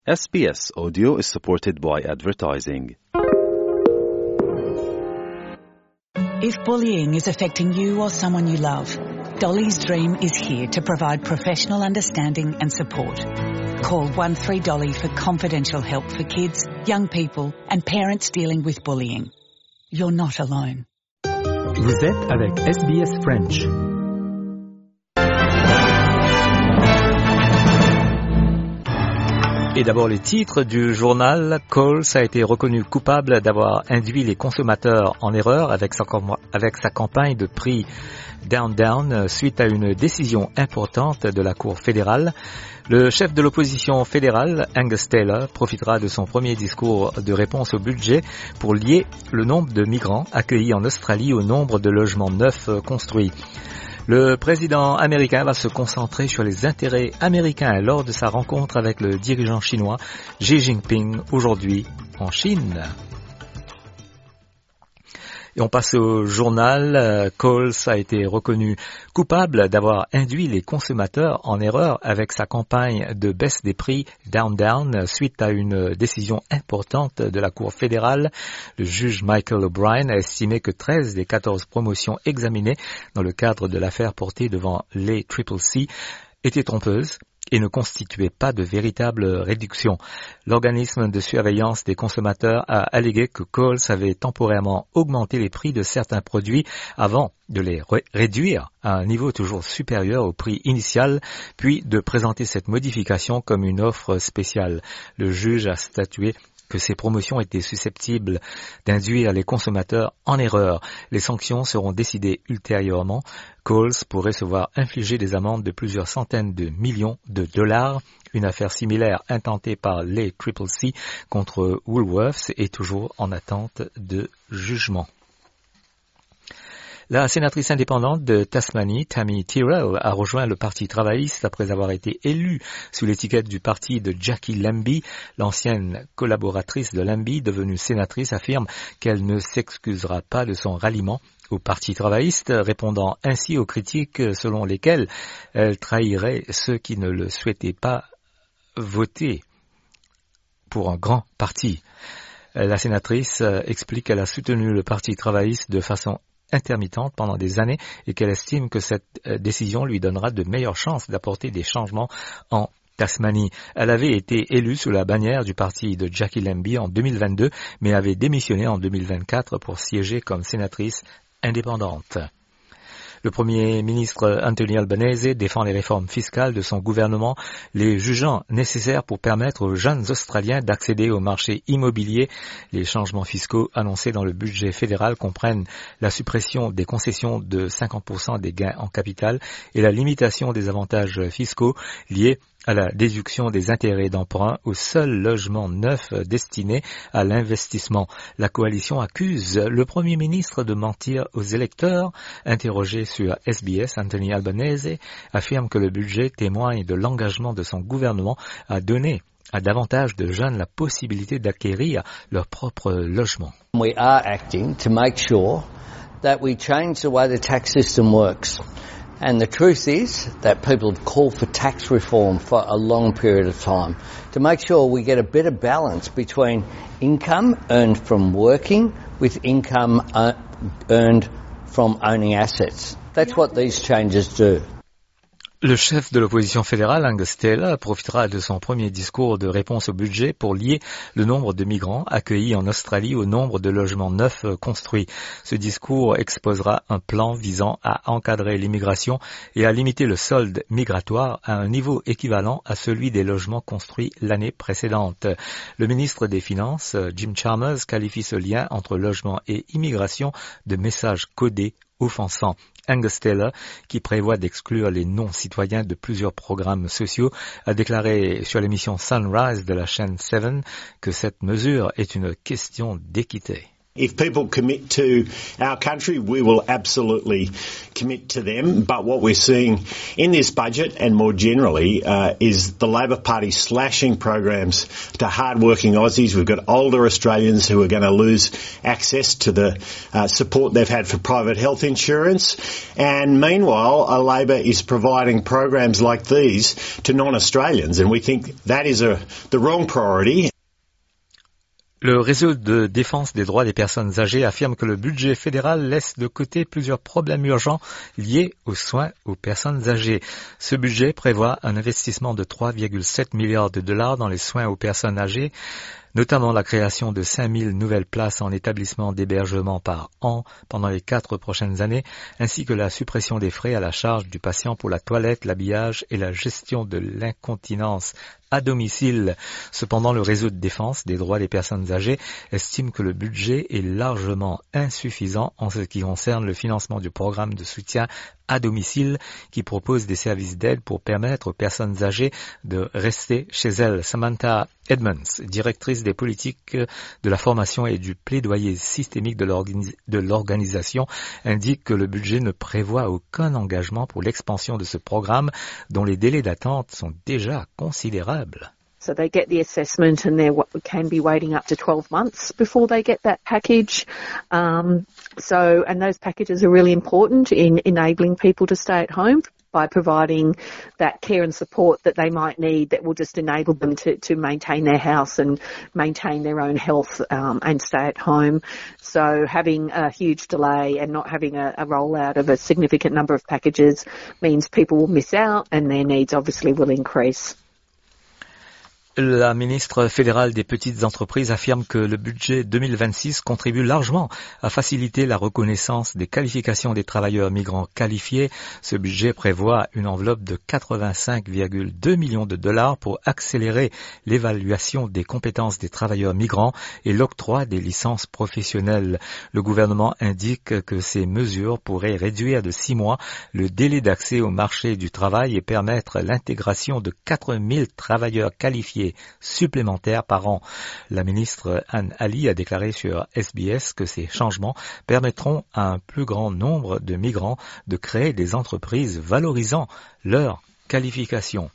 SBS Audio is supported by advertising. If bullying is affecting you or someone you love, Dolly's Dream is here to provide professional understanding and support. Call 13Dolly for confidential help for kids, young people and parents dealing with bullying. You're not alone. Vous êtes avec SBS French. Et d'abord les titres du journal. Coles a été reconnu coupable d'avoir induit les consommateurs en erreur avec sa campagne de prix Down Down suite à une décision importante de la Cour fédérale. Le chef de l'opposition fédérale, Angus Taylor, profitera de son premier discours de réponse au budget pour lier le nombre de migrants accueillis en Australie au nombre de logements neufs construits. Le président américain va se concentrer sur les intérêts américains lors de sa rencontre avec le dirigeant chinois Xi Jinping aujourd'hui en Chine. Et on passe au journal. Coles a été reconnu coupable d'avoir induit les consommateurs en erreur avec sa campagne de baisse des prix Down Down suite à une décision importante de la Cour fédérale. Le juge Michael O'Brien a estimé que 13 des 14 promotions examinées dans le cadre de l'affaire portée devant l'ACCC étaient trompeuses et ne constituait pas de véritable réduction. L'organisme de surveillance des consommateurs a allégué que Coles avait temporairement augmenté les prix de certains produits avant de les réduire à un niveau toujours supérieur au prix initial, puis de présenter cette modification comme une offre spéciale. Le juge a statué que ces promotions étaient susceptibles d'induire les consommateurs en erreur. Les sanctions seront décidées ultérieurement. Coles pourrait se voir infliger des amendes de plusieurs centaines de millions de dollars. Une affaire similaire intentée par l'ACCC contre Woolworths est toujours en attente de jugement. La sénatrice indépendante de Tasmanie, Tammy Tyrrell, a rejoint le Parti travailliste après avoir été élue sous l'étiquette du parti de Jackie Lambie. L'ancienne collaboratrice de Lambie, devenue sénatrice, affirme qu'elle ne s'excusera pas de son ralliement au Parti travailliste, répondant ainsi aux critiques selon lesquelles elle trahirait ceux qui ne le souhaitaient pas voter pour un grand parti. La sénatrice explique qu'elle a soutenu le Parti travailliste de façon intermittente pendant des années et qu'elle estime que cette décision lui donnera de meilleures chances d'apporter des changements en Tasmanie. Elle avait été élue sous la bannière du parti de Jackie Lambie en 2022, mais avait démissionné en 2024 pour siéger comme sénatrice indépendante. Le Premier ministre Anthony Albanese défend les réformes fiscales de son gouvernement, les jugeant nécessaires pour permettre aux jeunes Australiens d'accéder au marché immobilier. Les changements fiscaux annoncés dans le budget fédéral comprennent la suppression des concessions de 50% des gains en capital et la limitation des avantages fiscaux liés à la déduction des intérêts d'emprunt aux seuls logements neufs destinés à l'investissement. La coalition accuse le Premier ministre de mentir aux électeurs. Interrogé sur SBS, Anthony Albanese affirme que le budget témoigne de l'engagement de son gouvernement à donner à davantage de jeunes la possibilité d'acquérir leur propre logement. We are acting to make sure that we change the way the tax system works. And the truth is that people have called for tax reform for a long period of time to make sure we get a better balance between income earned from working with income earned from owning assets. That's what these changes do. Le chef de l'opposition fédérale, Angus Taylor, profitera de son premier discours de réponse au budget pour lier le nombre de migrants accueillis en Australie au nombre de logements neufs construits. Ce discours exposera un plan visant à encadrer l'immigration et à limiter le solde migratoire à un niveau équivalent à celui des logements construits l'année précédente. Le ministre des Finances, Jim Chalmers, qualifie ce lien entre logement et immigration de message codé offensant. Angus Taylor, qui prévoit d'exclure les non-citoyens de plusieurs programmes sociaux, a déclaré sur l'émission Sunrise de la chaîne 7 que cette mesure est une question d'équité. If people commit to our country, we will absolutely commit to them. But what we're seeing in this budget and more generally is the Labor Party slashing programs to hard-working Aussies. We've got older Australians who are going to lose access to the support they've had for private health insurance. And meanwhile, Labor is providing programs like these to non-Australians. And we think that is the wrong priority. Le réseau de défense des droits des personnes âgées affirme que le budget fédéral laisse de côté plusieurs problèmes urgents liés aux soins aux personnes âgées. Ce budget prévoit un investissement de 3,7 milliards de dollars dans les soins aux personnes âgées, notamment la création de 5000 nouvelles places en établissement d'hébergement par an pendant les 4 prochaines années, ainsi que la suppression des frais à la charge du patient pour la toilette, l'habillage et la gestion de l'incontinence à domicile. Cependant, le réseau de défense des droits des personnes âgées estime que le budget est largement insuffisant en ce qui concerne le financement du programme de soutien à domicile qui propose des services d'aide pour permettre aux personnes âgées de rester chez elles. Samantha Edmonds, directrice des politiques de la formation et du plaidoyer systémique de l'organisation, indique que le budget ne prévoit aucun engagement pour l'expansion de ce programme dont les délais d'attente sont déjà considérables. So they get the assessment and they can be waiting up to 12 months before they get that package. And those packages are really important in enabling people to stay at home by providing that care and support that they might need that will just enable them to maintain their house and maintain their own health and stay at home. So having a huge delay and not having a rollout of a significant number of packages means people will miss out and their needs obviously will increase. La ministre fédérale des petites entreprises affirme que le budget 2026 contribue largement à faciliter la reconnaissance des qualifications des travailleurs migrants qualifiés. Ce budget prévoit une enveloppe de 85,2 millions de dollars pour accélérer l'évaluation des compétences des travailleurs migrants et l'octroi des licences professionnelles. Le gouvernement indique que ces mesures pourraient réduire de 6 mois le délai d'accès au marché du travail et permettre l'intégration de 4000 travailleurs qualifiés supplémentaires par an. La ministre Anne Ali a déclaré sur SBS que ces changements permettront à un plus grand nombre de migrants de créer des entreprises valorisant leurs qualifications.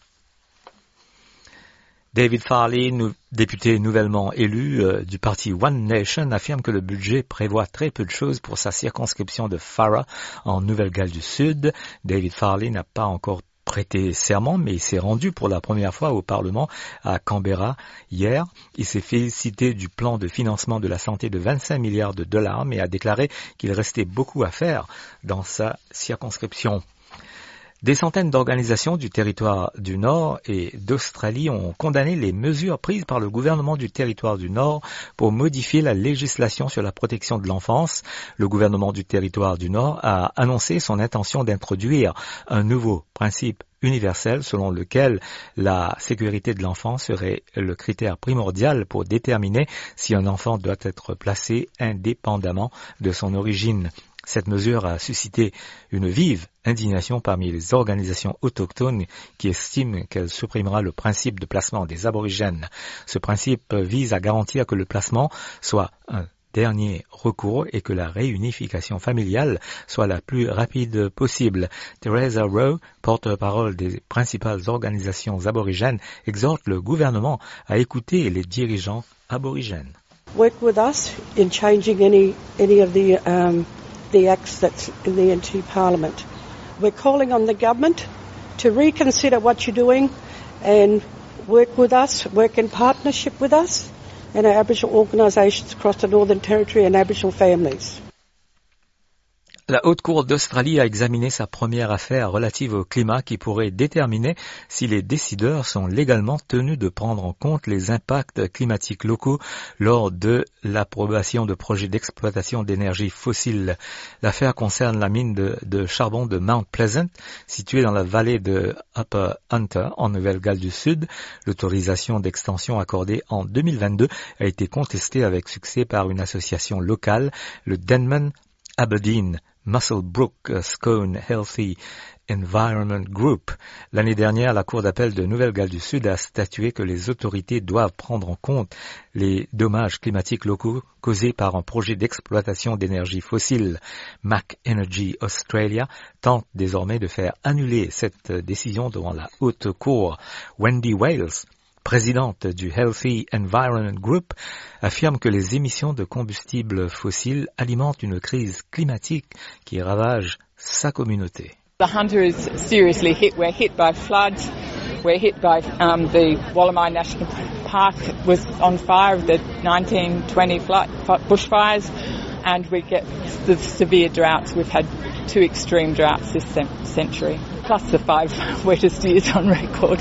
David Farley, député nouvellement élu du parti One Nation, affirme que le budget prévoit très peu de choses pour sa circonscription de Farah en Nouvelle-Galles du Sud. David Farley n'a pas encore prêté serment, mais il s'est rendu pour la première fois au Parlement à Canberra hier. Il s'est félicité du plan de financement de la santé de 25 milliards de dollars, mais a déclaré qu'il restait beaucoup à faire dans sa circonscription. Des centaines d'organisations du territoire du Nord et d'Australie ont condamné les mesures prises par le gouvernement du territoire du Nord pour modifier la législation sur la protection de l'enfance. Le gouvernement du territoire du Nord a annoncé son intention d'introduire un nouveau principe universel selon lequel la sécurité de l'enfant serait le critère primordial pour déterminer si un enfant doit être placé indépendamment de son origine. Cette mesure a suscité une vive indignation parmi les organisations autochtones qui estiment qu'elle supprimera le principe de placement des aborigènes. Ce principe vise à garantir que le placement soit un dernier recours et que la réunification familiale soit la plus rapide possible. Teresa Rowe, porte-parole des principales organisations aborigènes, exhorte le gouvernement à écouter les dirigeants aborigènes. Work with us in changing any of the acts that's in the NT Parliament. We're calling on the government to reconsider what you're doing and work with us, work in partnership with us and our Aboriginal organisations across the Northern Territory and Aboriginal families. La Haute Cour d'Australie a examiné sa première affaire relative au climat qui pourrait déterminer si les décideurs sont légalement tenus de prendre en compte les impacts climatiques locaux lors de l'approbation de projets d'exploitation d'énergie fossile. L'affaire concerne la mine de charbon de Mount Pleasant, située dans la vallée de Upper Hunter, en Nouvelle-Galles du Sud. L'autorisation d'extension accordée en 2022 a été contestée avec succès par une association locale, le Denman Aberdeen Muswellbrook Scone Healthy Environment Group. L'année dernière, la Cour d'appel de Nouvelle-Galles du Sud a statué que les autorités doivent prendre en compte les dommages climatiques locaux causés par un projet d'exploitation d'énergie fossile. Mac Energy Australia tente désormais de faire annuler cette décision devant la Haute Cour. Wendy Wales, présidente du Healthy Environment Group, affirme que les émissions de combustibles fossiles alimentent une crise climatique qui ravage sa communauté. The Hunter is seriously hit. We're hit by floods. We're hit by the Wallamai National Park was on fire of the 1920 bushfires, and we get the severe droughts. We've had 2 extreme droughts this century, plus the 5 wettest years on record.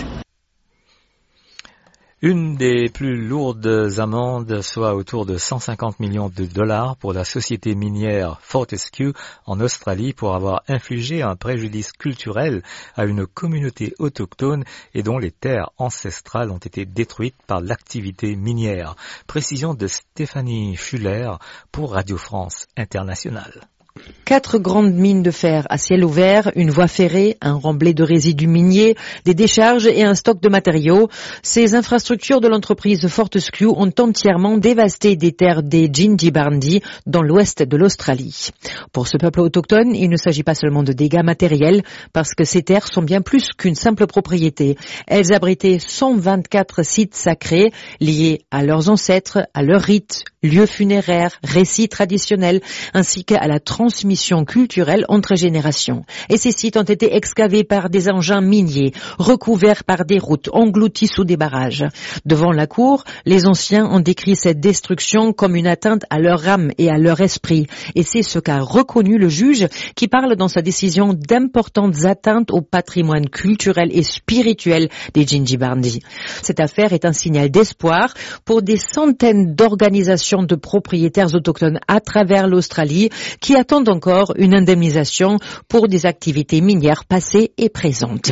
Une des plus lourdes amendes, soit autour de 150 millions de dollars pour la société minière Fortescue en Australie pour avoir infligé un préjudice culturel à une communauté autochtone et dont les terres ancestrales ont été détruites par l'activité minière. Précision de Stéphanie Fuller pour Radio France Internationale. 4 grandes mines de fer à ciel ouvert, une voie ferrée, un remblai de résidus miniers, des décharges et un stock de matériaux. Ces infrastructures de l'entreprise Fortescue ont entièrement dévasté des terres des Djinji-Barndi dans l'ouest de l'Australie. Pour ce peuple autochtone, il ne s'agit pas seulement de dégâts matériels, parce que ces terres sont bien plus qu'une simple propriété. Elles abritaient 124 sites sacrés liés à leurs ancêtres, à leurs rites, lieux funéraires, récits traditionnels, ainsi qu'à la transmission culturelle entre générations. Et ces sites ont été excavés par des engins miniers, recouverts par des routes, engloutis sous des barrages. Devant la cour, les anciens ont décrit cette destruction comme une atteinte à leur âme et à leur esprit. Et c'est ce qu'a reconnu le juge qui parle dans sa décision d'importantes atteintes au patrimoine culturel et spirituel des Djinji-Barndi. Cette affaire est un signal d'espoir pour des centaines d'organisations de propriétaires autochtones à travers l'Australie qui attendent encore une indemnisation pour des activités minières passées et présentes.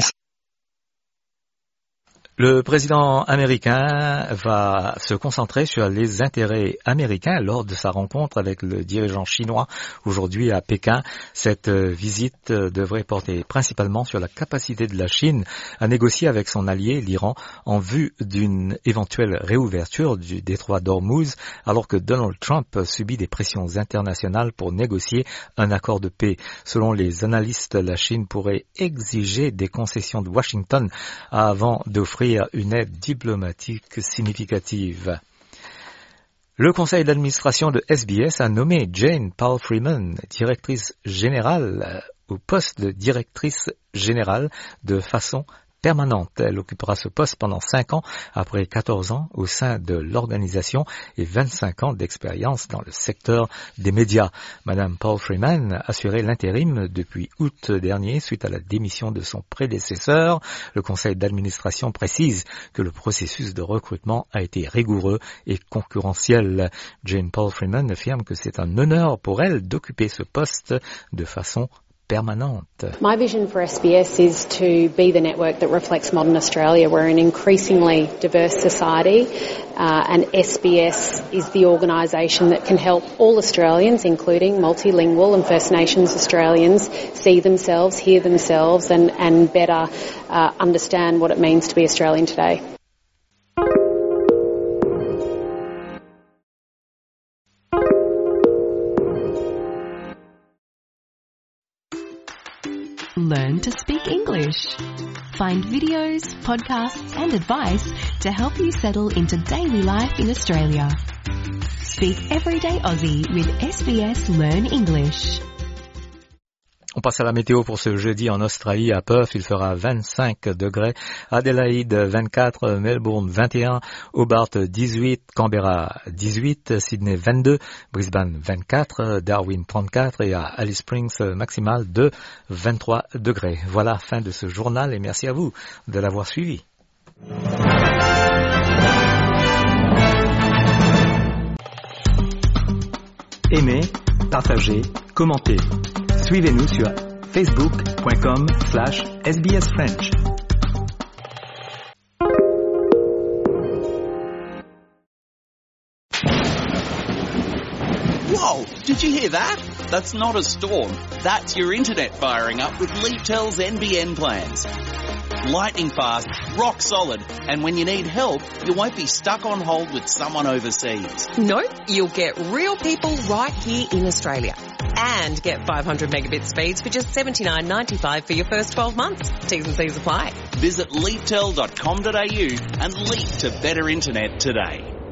Le président américain va se concentrer sur les intérêts américains lors de sa rencontre avec le dirigeant chinois aujourd'hui à Pékin. Cette visite devrait porter principalement sur la capacité de la Chine à négocier avec son allié, l'Iran, en vue d'une éventuelle réouverture du détroit d'Ormuz, alors que Donald Trump subit des pressions internationales pour négocier un accord de paix. Selon les analystes, la Chine pourrait exiger des concessions de Washington avant d'offrir une aide diplomatique significative. Le conseil d'administration de SBS a nommé Jane Palfreyman, directrice générale, au poste de directrice générale de façon permanente. Elle occupera ce poste pendant 5 ans, après 14 ans au sein de l'organisation et 25 ans d'expérience dans le secteur des médias. Madame Palfreyman assurait l'intérim depuis août dernier suite à la démission de son prédécesseur. Le conseil d'administration précise que le processus de recrutement a été rigoureux et concurrentiel. Jane Palfreyman affirme que c'est un honneur pour elle d'occuper ce poste de façon permanente. My vision for SBS is to be the network that reflects modern Australia. We're an increasingly diverse society, and SBS is the organisation that can help all Australians, including multilingual and First Nations Australians, see themselves, hear themselves, and better understand what it means to be Australian today. Learn to speak English. Find videos, podcasts and advice to help you settle into daily life in Australia. Speak Everyday Aussie with SBS Learn English. On passe à la météo pour ce jeudi en Australie. À Perth, il fera 25 degrés. Adélaïde, 24. Melbourne, 21. Hobart, 18. Canberra, 18. Sydney, 22. Brisbane, 24. Darwin, 34. Et à Alice Springs, maximale de 23 degrés. Voilà, fin de ce journal et merci à vous de l'avoir suivi. Aimez, partagez, commentez. Suivez-nous sur facebook.com/SBS French. Whoa, did you hear that? That's not a storm. That's your internet firing up with Leaptel's NBN plans. Lightning fast, rock solid, and when you need help, you won't be stuck on hold with someone overseas. Nope, you'll get real people right here in Australia. And get 500 megabit speeds for just $79.95 for your first 12 months. T's and C's apply. Visit leaptel.com.au and leap to better internet today.